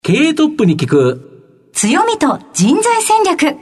経営トップに聞く強みと人材戦略。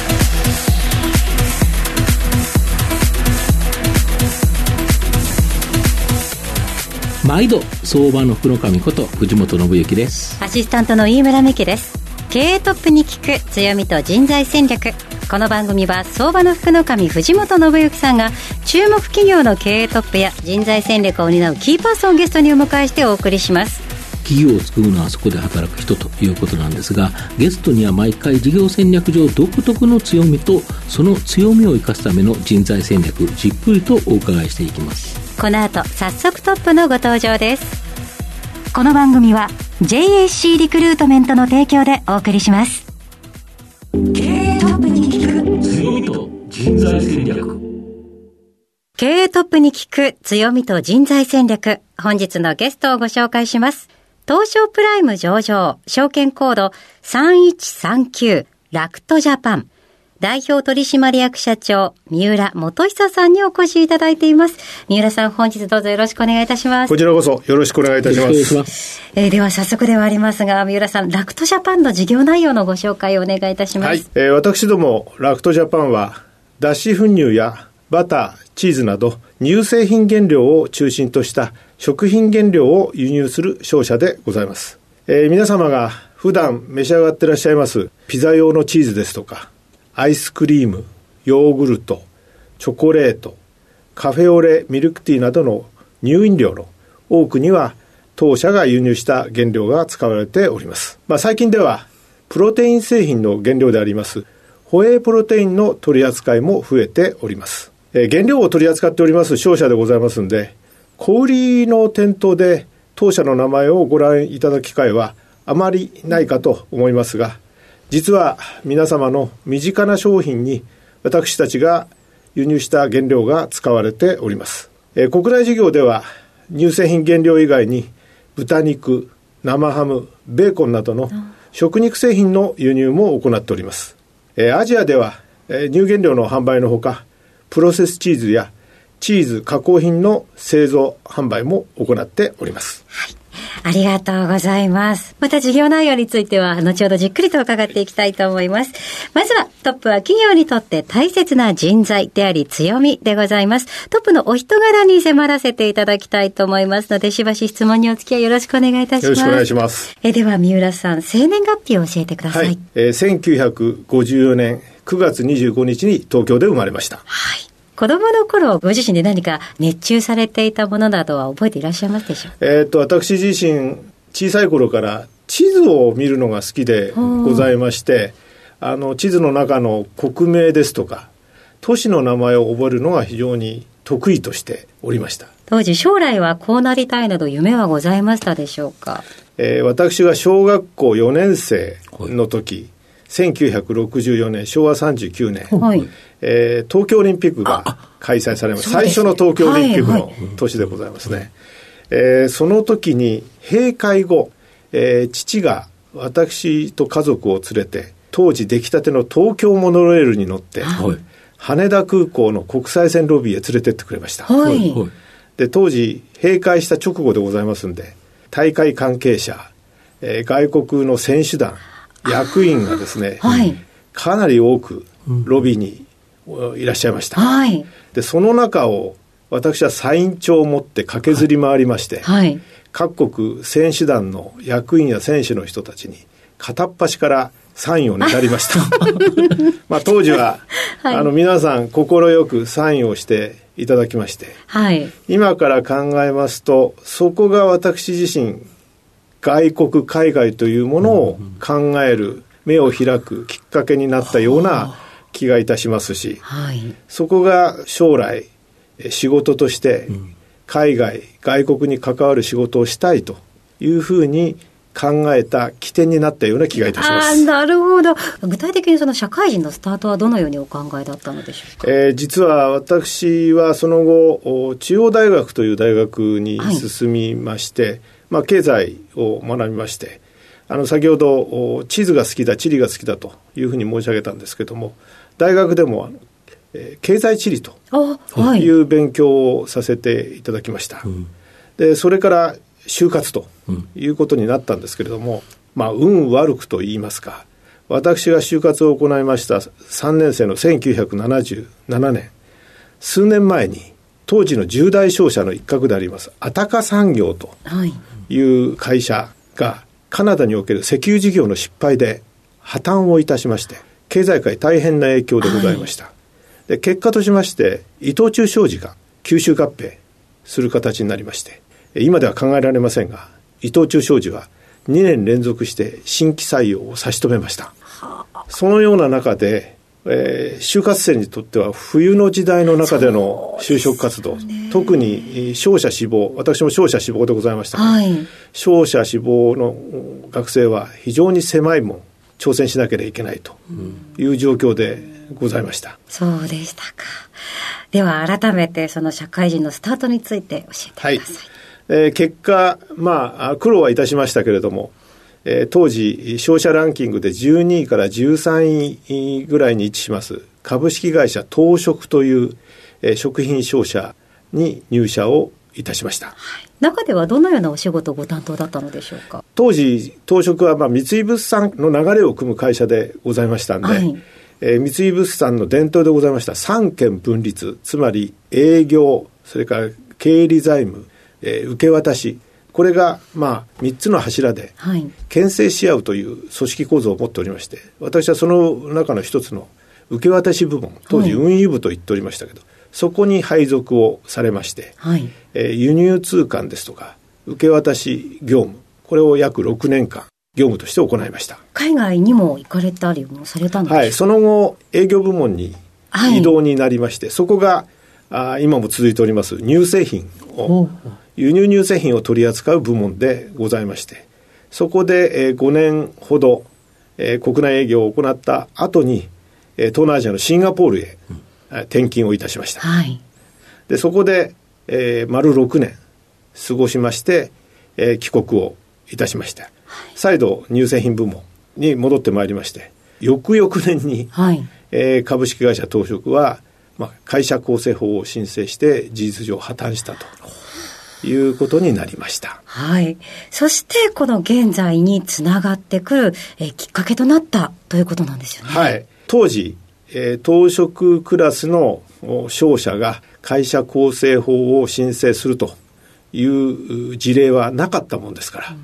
毎度相場の福の神こと藤本信之です。 アシスタントの飯村美希です。経営トップに聞く強みと人材戦略。この番組は相場の福の神藤本信之さんが注目企業の経営トップや人材戦略を担うキーパーソンをゲストにお迎えしてお送りします。 企業を作るのはそこで働く人ということなんですが、ゲストには毎回事業戦略上独特の強みとその強みを生かすための人材戦略、じっくりとお伺いしていきます。 この後早速トップのご登場です。この番組は JAC リクルートメントの提供でお送りします。経営トップに聞く強みと人材戦略。 経営トップに聞く強みと人材戦略。本日のゲストをご紹介します。東証プライム上場、証券コード3139ラクトジャパン代表取締役社長三浦元久さんにお越しいただいています。三浦さん、本日どうぞよろしくお願いいたします。 こちらこそよろしくお願いいたします。 では早速ではありますが、三浦さん、ラクトジャパンの事業内容のご紹介をお願いいたします。 はい、私どもラクトジャパンは脱脂粉乳やバター、チーズなど乳製品原料を中心とした食品原料を輸入する商社でございます。皆様が普段召し上がってらっしゃいますピザ用のチーズですとかアイスクリーム、ヨーグルト、チョコレート、カフェオレ、ミルクティーなどの乳飲料の多くには当社が輸入した原料が使われております。最近ではプロテイン製品の原料でありますホエイプロテインの取り扱いも増えております。原料を取り扱っております商社でございますので、小売りの店頭で当社の名前をご覧いただく機会はあまりないかと思いますが、実は皆様の身近な商品に私たちが輸入した原料が使われております。国内事業では乳製品原料以外に豚肉、生ハム、ベーコンなどの食肉製品の輸入も行っております。アジアでは乳原料の販売のほか、プロセスチーズやチーズ加工品の製造販売も行っております。 はい、ありがとうございます。また事業内容については後ほどじっくりと伺っていきたいと思います。まずはトップは企業にとって大切な人材であり強みでございます。トップのお人柄に迫らせていただきたいと思いますので、しばし質問にお付き合いよろしくお願いいたします。 よろしくお願いします。 では三浦さん、生年月日を教えてください。 はい、1954年9月25日に東京で生まれました。 はい。子供の頃ご自身で何か熱中されていたものなどは覚えていらっしゃいますでしょうか。 私自身小さい頃から地図を見るのが好きでございまして、地図の中の国名ですとか都市の名前を覚えるのが非常に得意としておりました。 当時将来はこうなりたいなど夢はございましたでしょうか。 私が小学校4年生の時、1964年昭和39年、はい、東京オリンピックが開催されました。最初の東京オリンピックの年でございますね。その時に閉会後、父が私と家族を連れて当時出来たての東京モノレールに乗って、はい、羽田空港の国際線ロビーへ連れてってくれました。はい、で当時閉会した直後でございますんで、大会関係者、外国の選手団、役員がですね、はい、かなり多くロビーにいらっしゃいました。はい、でその中を私はサイン帳を持って駆けずり回りまして、はい、各国選手団の役員や選手の人たちに片っ端からサインをねだりました。当時は、はい、皆さん快くサインをしていただきまして、はい、今から考えますとそこが私自身外国海外というものを考える目を開くきっかけになったような気がいたしますし、はい、そこが将来仕事として海外外国に関わる仕事をしたいというふうに考えた起点になったような気がいたします。 なるほど。具体的にその社会人のスタートはどのようにお考えだったのでしょうか。 実は私はその後中央大学という大学に進みまして、はい、経済を学びまして、先ほど地図が好きだ地理が好きだというふうに申し上げたんですけども、大学でも経済地理という勉強をさせていただきました。でそれから就活ということになったんですけれども、 運悪くと言いますか、私が就活を行いました3年生の1977年、数年前に当時の10大商社の一角でありますアタカ産業という会社がカナダにおける石油事業の失敗で破綻をいたしまして、経済界大変な影響でございました、で結果としまして伊藤忠商事が吸収合併する形になりまして、今では考えられませんが伊藤忠商事は2年連続して新規採用を差し止めました。そのような中で、就活生にとっては冬の時代の中での就職活動、特に商社志望、私も商社志望でございましたが、商社志望の学生は非常に狭いもん挑戦しなければいけないという状況でございました、 そうでしたか。では改めてその社会人のスタートについて教えてください。 結果、苦労はいたしましたけれども、当時商社ランキングで12位から13位ぐらいに位置します株式会社東食という、食品商社に入社をいたしました、 中ではどのようなお仕事をご担当だったのでしょうか。 当時東食は三井物産の流れを組む会社でございましたので、三井物産の伝統でございました三権分立、つまり営業、それから経理財務、受け渡し、これが3つの柱で牽制し合うという組織構造を持っておりまして、私はその中の一つの受け渡し部門、当時運輸部と言っておりましたけど、そこに配属をされまして、輸入通関ですとか受け渡し業務、これを約6年間業務として行いました。 海外にも行かれたりもされたんですか。 その後営業部門に異動になりまして、そこが今も続いております乳製品を、輸入乳製品を取り扱う部門でございまして、そこで5年ほど国内営業を行った後に東南アジアのシンガポールへ転勤をいたしました、でそこで丸6年過ごしまして、帰国をいたしまして、再度乳製品部門に戻ってまいりまして、翌々年に、株式会社東食は、会社構成法を申請して事実上破綻したということになりました。 そしてこの現在につながってくる、きっかけとなったということなんですよね。 当時、東食クラスの商社が会社構成法を申請するという事例はなかったもんですから、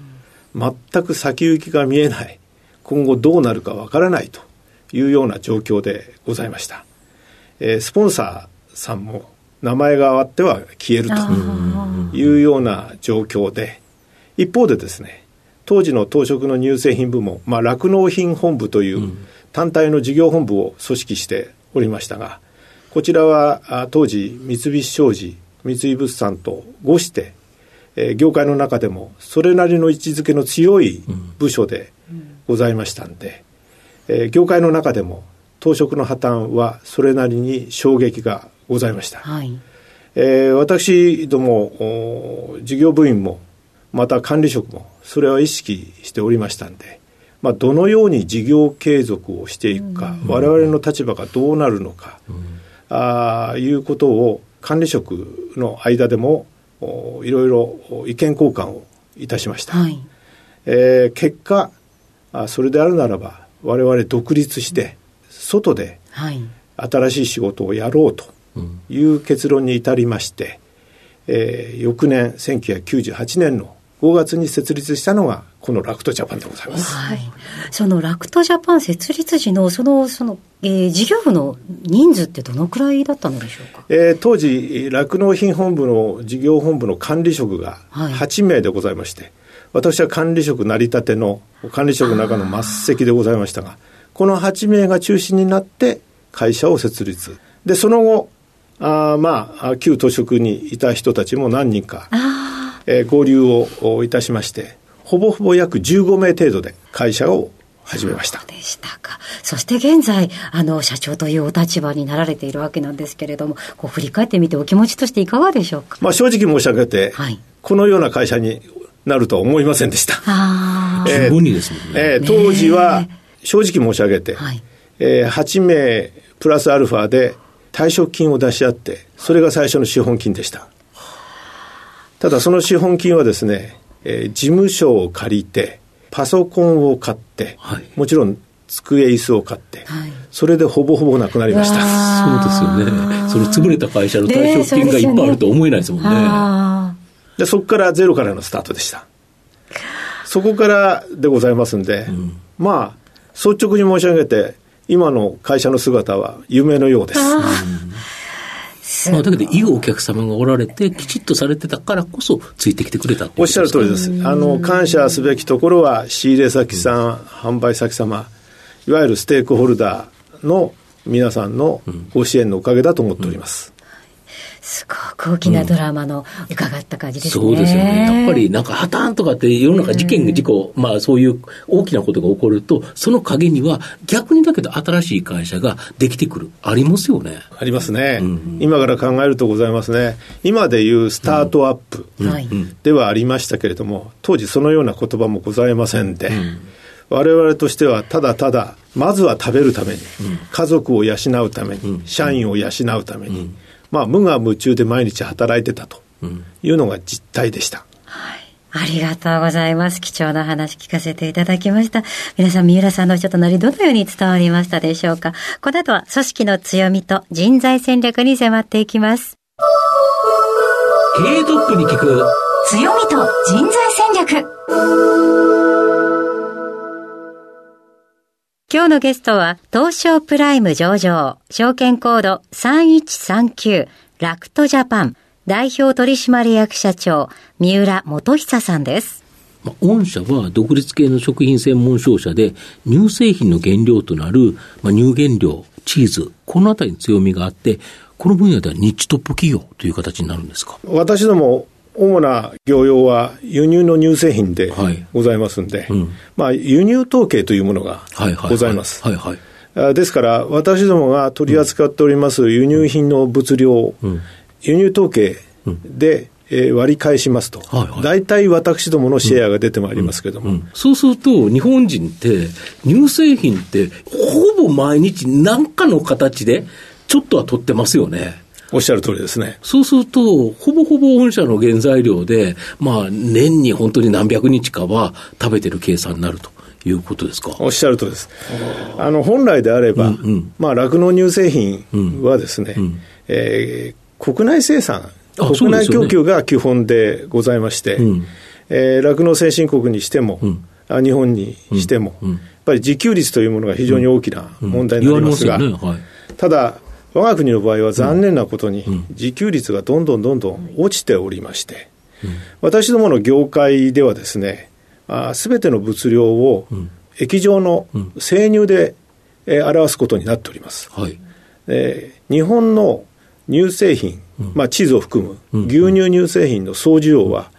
全く先行きが見えない、今後どうなるかわからないというような状況でございました。スポンサーさんも名前があっては消えるというような状況で、一方でですね、当時の東食の乳製品部門、酪農品本部という単体の事業本部を組織しておりましたが、こちらは当時三菱商事、三井物産と合して、業界の中でもそれなりの位置づけの強い部署でございましたんで、業界の中でも東食の破綻はそれなりに衝撃がございました、私ども事業部員もまた管理職もそれは意識しておりましたんで、どのように事業継続をしていくか、我々の立場がどうなるのか、いうことを管理職の間でもいろいろ意見交換をいたしました、結果それであるならば我々独立して外で新しい仕事をやろうという結論に至りまして、翌年1998年の5月に設立したのがこのラクトジャパンでございます、 そのラクトジャパン設立時のその事業部の人数ってどのくらいだったのでしょうか。 当時酪農品本部の事業本部の管理職が8名でございまして、私は管理職成り立ての管理職の中の末席でございましたが、この8名が中心になって会社を設立で、その後旧東食にいた人たちも何人か合流をいたしまして、ほぼほぼ約15名程度で会社を始めました。 そうでしたか。そして現在社長というお立場になられているわけなんですけれども、振り返ってみてお気持ちとしていかがでしょうか。 正直申し上げて、このような会社になるとは思いませんでした。 無理ですもんね。 当時は正直申し上げて、8名プラスアルファで退職金を出し合って、それが最初の資本金でした。ただその資本金はですね、事務所を借りて、 パソコンを買って、はい、もちろん机椅子を買って、はい、それでほぼほぼなくなりました。 そうですよね。その潰れた会社の退職金がいっぱいあると思えないですもんね。 でそこからゼロからのスタートでした。そこからでございますんで、まあ率直に申し上げて今の会社の姿は夢のようです。 まあ、だけどいいお客様がおられてきちっとされてたからこそついてきてくれたっていうことですか。 おっしゃる通りです。感謝すべきところは仕入れ先さん、販売先様、いわゆるステークホルダーの皆さんのご支援のおかげだと思っております。 すごく大きなドラマの伺った感じですね。 そうですよね。やっぱりなんか破綻とかって世の中事件、事故、まあそういう大きなことが起こると、その陰には逆にだけど新しい会社ができてくる。ありますよね。 ありますね。今から考えるとございますね。今でいうスタートアップではありましたけれども、当時そのような言葉もございませんで、我々としてはただただまずは食べるために、家族を養うために、社員を養うために、まあ、無我夢中で毎日働いてたというのが実態でした。 はい、ありがとうございます。貴重な話聞かせていただきました。皆さん、三浦さんの人となりどのように伝わりましたでしょうか。この後は組織の強みと人材戦略に迫っていきます。 経営トップに聞く強みと人材戦略。今日のゲストは東証プライム上場証券コード3139ラクトジャパン代表取締役社長三浦元久さんです。 御社は独立系の食品専門商社で乳製品の原料となる乳原料チーズ、このあたりに強みがあって、この分野ではニッチトップ企業という形になるんですか。 私ども主な業用は輸入の乳製品でございますので、まあ、輸入統計というものがございます。ですから私どもが取り扱っております輸入品の物量、輸入統計で、割り返しますと、大体私どものシェアが出てまいりますけれども、 そうすると日本人って乳製品ってほぼ毎日何かの形でちょっとは取ってますよね。 おっしゃる通りですね。 そうするとほぼほぼ御社の原材料で、まあ、年に本当に何百日かは食べてる計算になるということですか。 おっしゃる通りです。本来であれば、まあ、酪農乳製品はですね、国内生産、国内供給が基本でございまして、酪農先進国にしても、日本にしても、やっぱり自給率というものが非常に大きな問題になりますが、ただ我が国の場合は残念なことに自給率がどんどん落ちておりまして、私どもの業界ではですね、すべての物量を液状の生乳で表すことになっております。日本の乳製品、まあ、チーズを含む牛乳乳製品の総需要は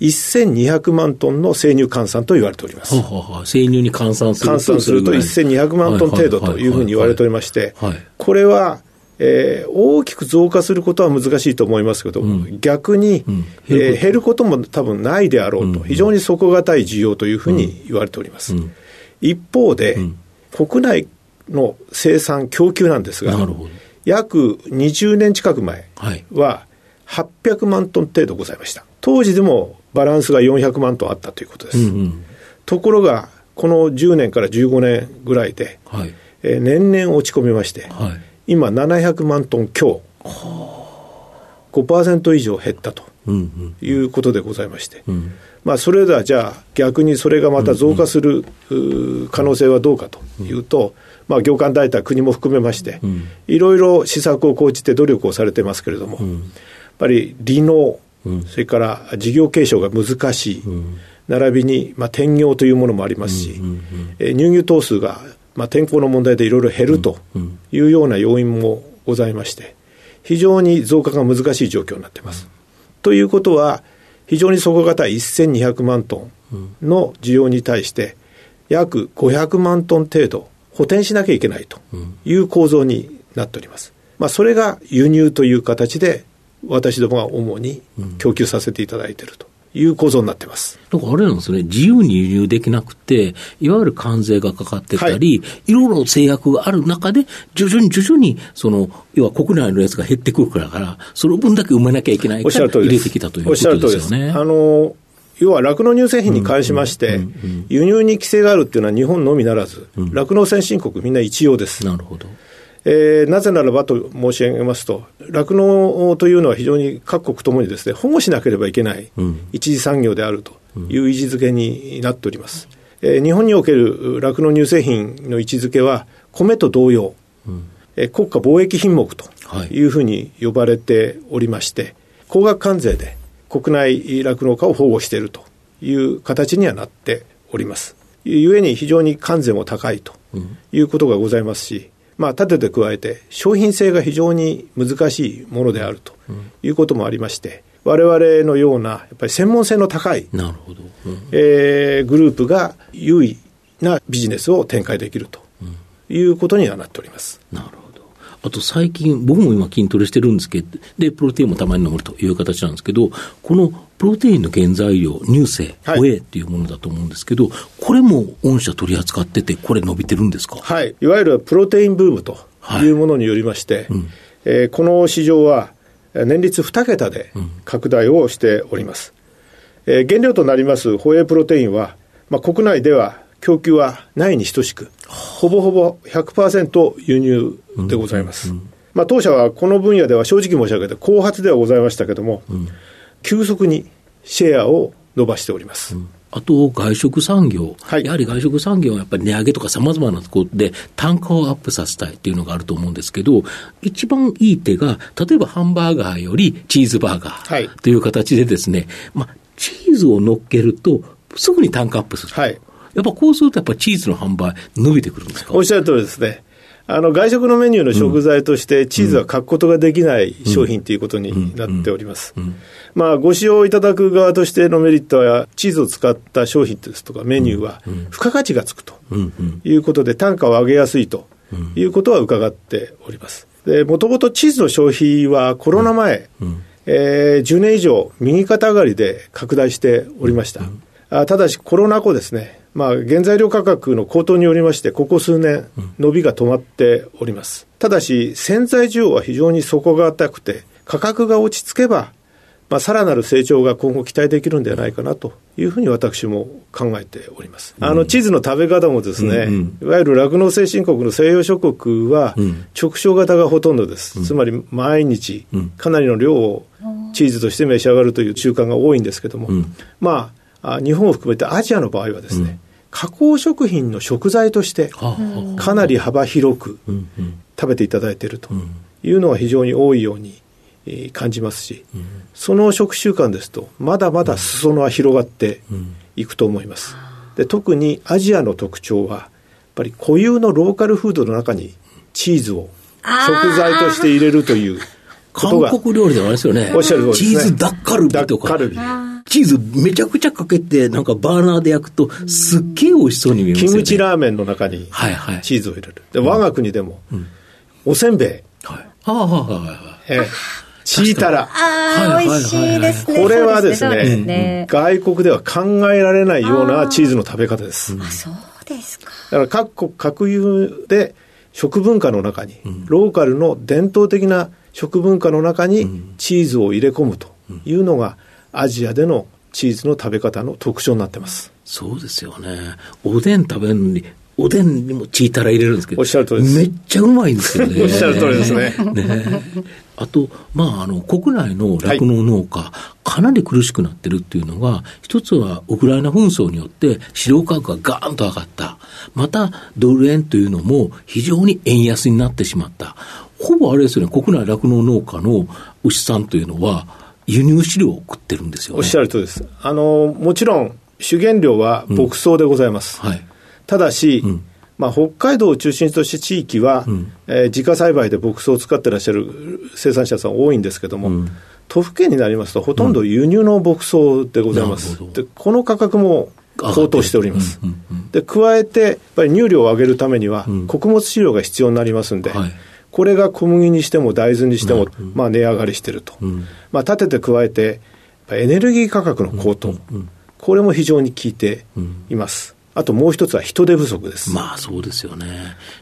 1200万トンの生乳換算と言われております。 生乳に換算すると1200万トン程度というふうに言われておりまして、これは大きく増加することは難しいと思いますけど、逆に、減ることも多分ないであろうと、非常に底堅い需要というふうに言われております。一方で、国内の生産供給なんですが、約20年近く前は800万トン程度ございました。当時でもバランスが400万トンあったということです。ところがこの10年から15年ぐらいで、年々落ち込みまして、今700万トン強、5% 以上減ったということでございまして、まあ、それではじゃあ逆にそれがまた増加する可能性はどうかというと、まあ、業界団体国も含めましていろいろ施策を講じて努力をされてますけれども、やっぱり離農、それから事業継承が難しい、並びにまあ転業というものもありますし、乳牛頭数がまあ天候の問題でいろいろ減るというような要因もございまして、非常に増加が難しい状況になっています。ということは非常に底堅い1200万トンの需要に対して約500万トン程度補填しなきゃいけないという構造になっております。まあ、それが輸入という形で私どもが主に供給させていただいているという構造になっています。 だからあれなんですね、自由に輸入できなくて、いわゆる関税がかかってたり、いろいろ制約がある中で、徐々にその要は国内のやつが減ってくるから、その分だけ埋めなきゃいけないから入れてきたということですよね。 要は酪農乳製品に関しまして、輸入に規制があるっていうのは日本のみならず、酪農先進国みんな一様です。 なるほど。 なぜならばと申し上げますと、酪農というのは非常に各国ともにですね、保護しなければいけない一次産業であるという位置づけになっております。日本における酪農乳製品の位置づけは米と同様、国家貿易品目というふうに呼ばれておりまして、高額関税で国内酪農家を保護しているという形にはなっております。ゆえに非常に関税も高いということがございますし、立てて加えて商品性が非常に難しいものであるということもありまして、我々のようなやっぱり専門性の高い、 なるほど、 グループが優位なビジネスを展開できるということにはなっております。 なるほど。あと最近僕も今筋トレしてるんですけど、でプロテインもたまに飲むという形なんですけど、このプロテインの原材料乳製ホエイっていうものだと思うんですけど、これも御社取り扱ってて、これ伸びてるんですか？ はい、いわゆるプロテインブームというものによりまして、この市場は年率2桁で拡大をしております。原料となりますホエイプロテインは、国内では供給はないに等しく、ほぼほぼ 100% 輸入でございます。当社はこの分野では正直申し上げて後発ではございましたけども、急速にシェアを伸ばしております。 あと外食産業、 はい、 やはり外食産業はやっぱり値上げとかさまざまなところで単価をアップさせたいっていうのがあると思うんですけど、一番いい手が例えばハンバーガーよりチーズバーガーという形でですね、チーズを乗っけるとすぐに単価アップする、はい、やっぱこうするとやっぱチーズの販売伸びてくるんですか？ おっしゃる通りですね。外食のメニューの食材としてチーズは欠くことができない商品ということになっております。ご使用いただく側としてのメリットは、チーズを使った商品ですとかメニューは付加価値がつくということで単価を上げやすいということは伺っております。もともとチーズの消費はコロナ前、10年以上右肩上がりで拡大しておりました。ただしコロナ後ですね、原材料価格の高騰によりましてここ数年伸びが止まっております。ただし潜在需要は非常に底が高くて、価格が落ち着けば、さらなる成長が今後期待できるんではないかなというふうに私も考えております。チーズの食べ方もですね、いわゆる酪農先進国の西洋諸国は直腸型がほとんどです。つまり毎日かなりの量をチーズとして召し上がるという習慣が多いんですけども、日本を含めてアジアの場合はですね、加工食品の食材としてかなり幅広く食べていただいているというのが非常に多いように感じますし、その食習慣ですとまだまだ裾野は広がっていくと思います。で、特にアジアの特徴はやっぱり固有のローカルフードの中にチーズを食材として入れるということが、 韓国料理ではあれですよね。 おっしゃる通りですね。 チーズダッカルビとか。チーズめちゃくちゃかけてバーナーで焼くとすっげえ美味しそうに見えますよね。 キムチラーメンの中にチーズを入れる。で、我が国でもおせんべい、チータラ、 美味しいですね。 これはですね、外国では考えられないようなチーズの食べ方です。 そうですか。 だから各国各有で食文化の中に、ローカルの伝統的な食文化の中にチーズを入れ込むというのがアジアでのチーズの食べ方の特徴になってます。 そうですよね。おでん食べるのにおでんにもチータラ入れるんですけど、 おっしゃる通りです。 めっちゃうまいんですよね。 おっしゃる通りですね。 あと、国内の酪農農家、かなり苦しくなってるっていうのが、一つはウクライナ紛争によって飼料価格がガーンと上がった。また、ドル円というのも非常に円安になってしまった。ほぼあれですよね、国内酪農農家の牛さんというのは、輸入飼料を食ってるんですよね。 おっしゃるとおりです。もちろん主原料は牧草でございます。ただし、北海道を中心とした地域は、自家栽培で牧草を使ってらっしゃる生産者さん多いんですけども、都府県になりますとほとんど輸入の牧草でございます。で、この価格も高騰しております。で、加えてやっぱり乳量を上げるためには、穀物飼料が必要になりますんで、これが小麦にしても大豆にしても、値上がりしていると。立てて加えてエネルギー価格の高騰、これも非常に効いています。あともう一つは人手不足です。 そうですよね。で、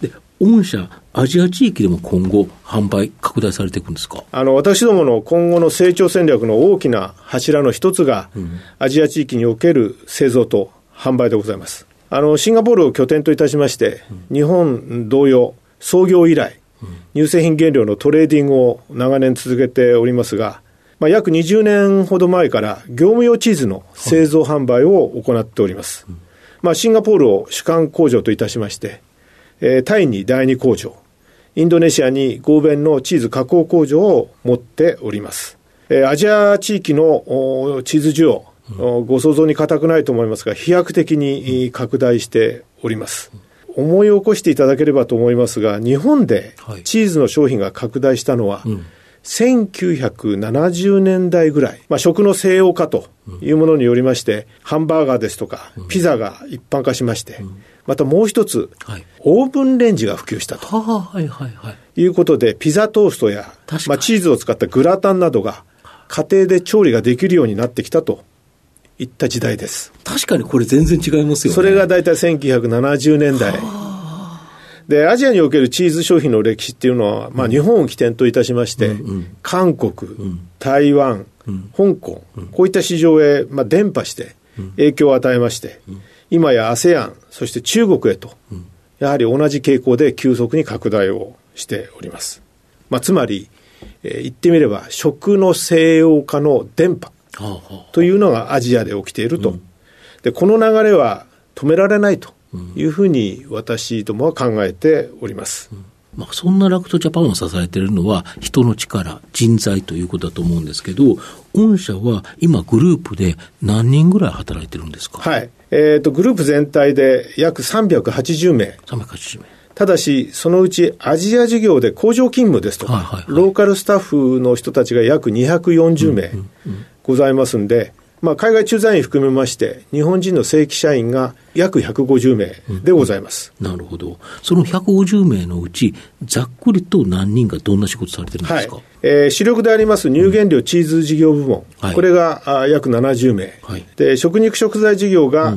御社アジア地域でも今後販売拡大されていくんですか？ 私どもの今後の成長戦略の大きな柱の一つが、アジア地域における製造と販売でございます。シンガポールを拠点といたしまして、日本同様創業以来、乳製品原料のトレーディングを長年続けておりますが、約20年ほど前から業務用チーズの製造販売を行っております。シンガポールを主管工場といたしまして、タイに第2工場、インドネシアに合弁のチーズ加工工場を持っております。アジア地域のチーズ需要、ご想像に難くないと思いますが、飛躍的に拡大しております。思い起こしていただければと思いますが、日本でチーズの商品が拡大したのは、1970年代ぐらい、食の西洋化というものによりまして、ハンバーガーですとかピザが一般化しまして、またもう一つ、オーブンレンジが普及したということで、ピザトーストや、チーズを使ったグラタンなどが家庭で調理ができるようになってきたといった時代です。 確かにこれ全然違いますよね。 それがだいたい1970年代で、アジアにおけるチーズ商品の歴史っていうのは、日本を起点といたしまして、韓国、台湾、香港、こういった市場へ、伝播して影響を与えまして、今や ASEAN、そして中国へと、やはり同じ傾向で急速に拡大をしております。つまり、言ってみれば食の西洋化の伝播というのがアジアで起きていると。で、この流れは止められないというふうに私どもは考えております。 そんなラクトジャパンを支えているのは人の力、人材ということだと思うんですけど、御社は今グループで何人ぐらい働いてるんですか？ はい。グループ全体で約380名。 380名。 ただし、そのうちアジア事業で工場勤務ですとか、ローカルスタッフの人たちが約240名ございますんで、海外駐在員含めまして、日本人の正規社員が約150名でございます。 なるほど。その150名のうち、ざっくりと何人がどんな仕事されてるんですか？ 主力であります乳原料チーズ事業部門、これが約70名、で食肉食材事業が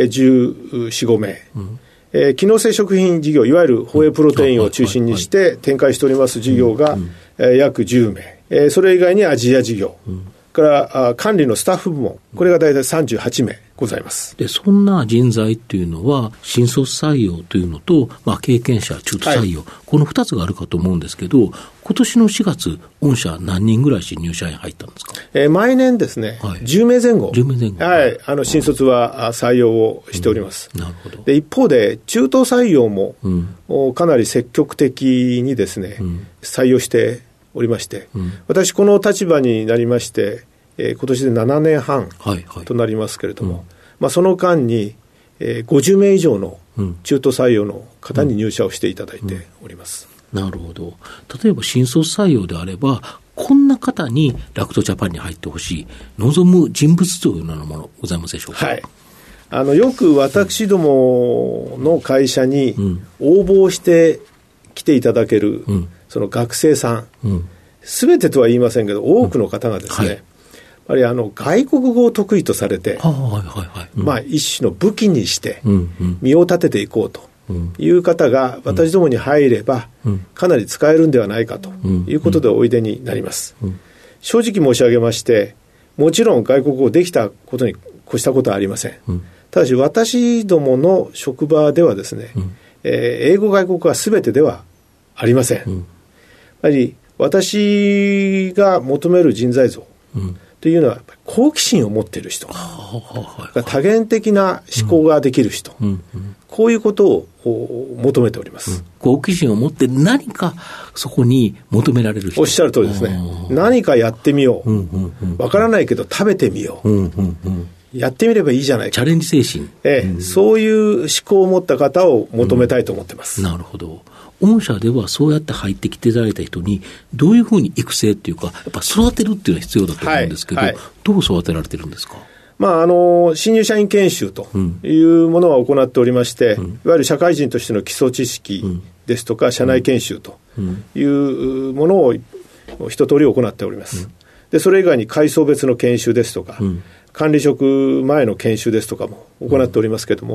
14、15名、機能性食品事業、いわゆるホエイプロテインを中心にして展開しております事業が約10名、それ以外にアジア事業、から管理のスタッフ部門、これが大体38名ございます。 で、そんな人材っていうのは新卒採用というのと、経験者中途採用、この2つがあるかと思うんですけど、今年の4月御社何人ぐらい新入社員入ったんですか？ 毎年ですね、10名前後、新卒は採用をしております。 なるほど。 で、一方で中途採用も、かなり積極的にですね、採用しておりまして、私この立場になりまして、今年で7年半となりますけれども、その間に、50名以上の中途採用の方に入社をしていただいております。 なるほど。例えば新卒採用であれば、こんな方にラクトジャパンに入ってほしい、望む人物というようなものございますでしょうか？ よく私どもの会社に応募して来ていただける、その学生さん、すべてとは言いませんけど、多くの方がですね、やっぱり外国語を得意とされて、一種の武器にして身を立てていこうという方が私どもに入ればかなり使えるんではないかということでおいでになります。正直申し上げまして、もちろん外国語できたことに越したことはありません。ただし私どもの職場ではですね、英語外国語は全てではありません。やはり私が求める人材像というのは好奇心を持っている人、多元的な思考ができる人、こういうことを求めております。 好奇心を持って何かそこに求められる人。 おっしゃる通りですね。何かやってみよう。わからないけど食べてみよう。やってみればいいじゃないか。 チャレンジ精神。そういう思考を持った方を求めたいと思ってます。 なるほど。御社ではそうやって入ってきていただいた人にどういうふうに育成っていうか、やっぱ育てるっていうのは必要だと思うんですけど、どう育てられてるんですか？ 新入社員研修というものは行っておりまして、いわゆる社会人としての基礎知識ですとか、社内研修というものを一通り行っております。で、それ以外に階層別の研修ですとか、管理職前の研修ですとかも行っておりますけれども、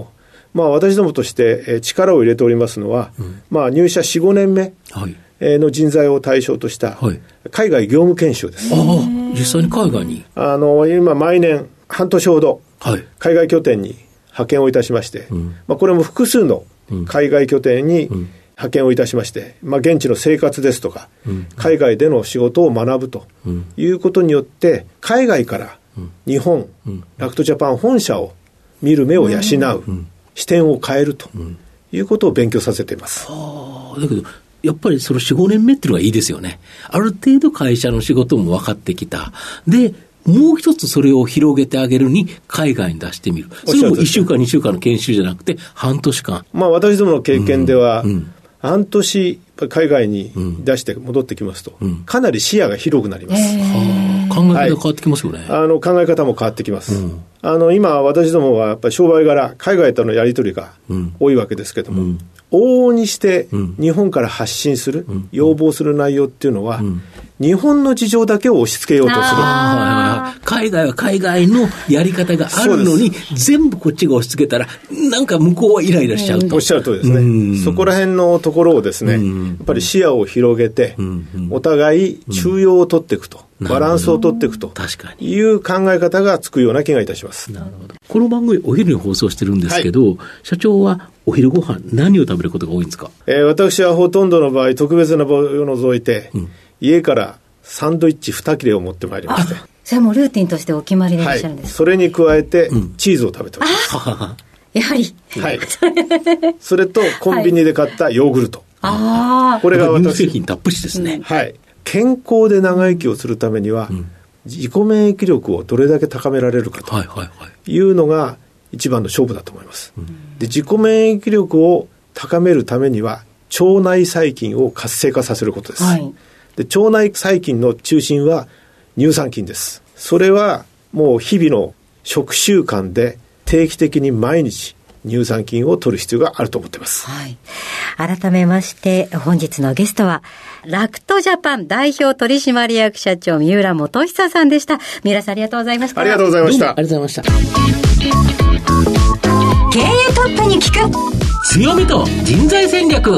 私どもとして力を入れておりますのは、入社 4,5 年目の人材を対象とした海外業務研修です。 実際に海外に今毎年半年ほど海外拠点に派遣をいたしまして、これも複数の海外拠点に派遣をいたしまして、現地の生活ですとか、海外での仕事を学ぶということによって、海外から日本、ラクトジャパン本社を見る目を養う、視点を変えるということを勉強させています。 だけどやっぱりその 4,5 年目っていうのがいいですよね。ある程度会社の仕事も分かってきた。でもう一つそれを広げてあげるに海外に出してみる。それも1週間2週間の研修じゃなくて半年間。 私どもの経験では、半年海外に出して戻ってきますと、かなり視野が広くなります。 考え方が変わってきますよね。 考え方も変わってきます。今私どもはやっぱり商売柄海外とのやり取りが多いわけですけども、往々にして日本から発信する、要望する内容っていうのは、日本の事情だけを押し付けようとする。 海外は海外のやり方があるのに全部こっちが押し付けたらなんか向こうはイライラしちゃうと。 おっしゃる通りですね。そこら辺のところをですね、やっぱり視野を広げて、お互い中庸を取っていくと、バランスを取っていくという考え方がつくような気がいたします。 なるほど。この番組お昼に放送してるんですけど、社長はお昼ご飯何を食べることが多いんですか？ 私はほとんどの場合特別な場合を除いて、家からサンドイッチ2切れを持ってまいりまして、 それもルーティンとしてお決まりでいらっしゃるんですか？ それに加えてチーズを食べております。 やはり、 それとコンビニで買ったヨーグルト、 これが私乳製品たっぷりですね。 健康で長生きをするためには、自己免疫力をどれだけ高められるかというのが一番の勝負だと思います。で、自己免疫力を高めるためには腸内細菌を活性化させることです。で、腸内細菌の中心は乳酸菌です。それはもう日々の食習慣で定期的に毎日乳酸菌を取る必要があると思っています。 改めまして本日のゲストはラクトジャパン代表取締役社長三浦元久さんでした。三浦さんありがとうございました。 ありがとうございました。 ありがとうございました。 経営トップに聞く強みと人材戦略。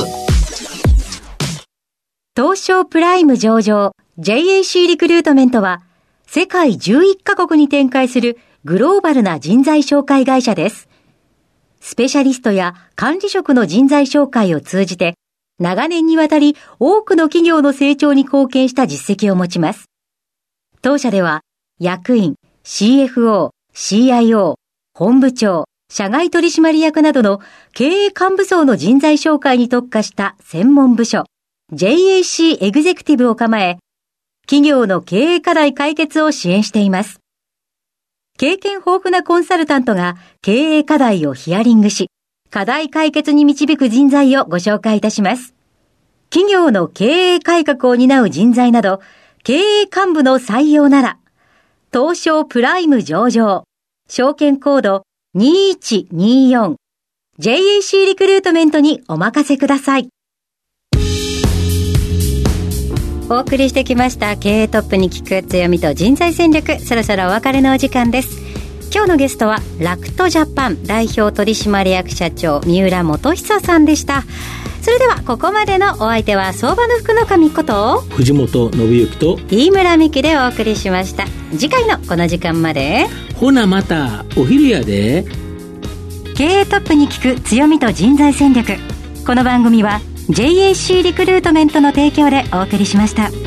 東証プライム上場 JAC リクルートメントは世界11カ国に展開するグローバルな人材紹介会社です。スペシャリストや管理職の人材紹介を通じて長年にわたり多くの企業の成長に貢献した実績を持ちます。当社では役員、CFO、CIO、本部長、社外取締役などの経営幹部層の人材紹介に特化した専門部署JAC エグゼクティブを構え、企業の経営課題解決を支援しています。経験豊富なコンサルタントが経営課題をヒアリングし、課題解決に導く人材をご紹介いたします。企業の経営改革を担う人材など、経営幹部の採用なら、東証プライム上場、証券コード2124、JAC リクルートメントにお任せください。お送りしてきました経営トップに聞く強みと人材戦略、そろそろお別れのお時間です。今日のゲストはラクトジャパン代表取締役社長三浦元久さんでした。それではここまでのお相手は相場の福の神こと藤本信之と飯村美希でお送りしました。次回のこの時間までほなまたお昼やで。 経営トップに聞く強みと人材戦略、この番組はJAC リクルートメントの提供でお送りしました。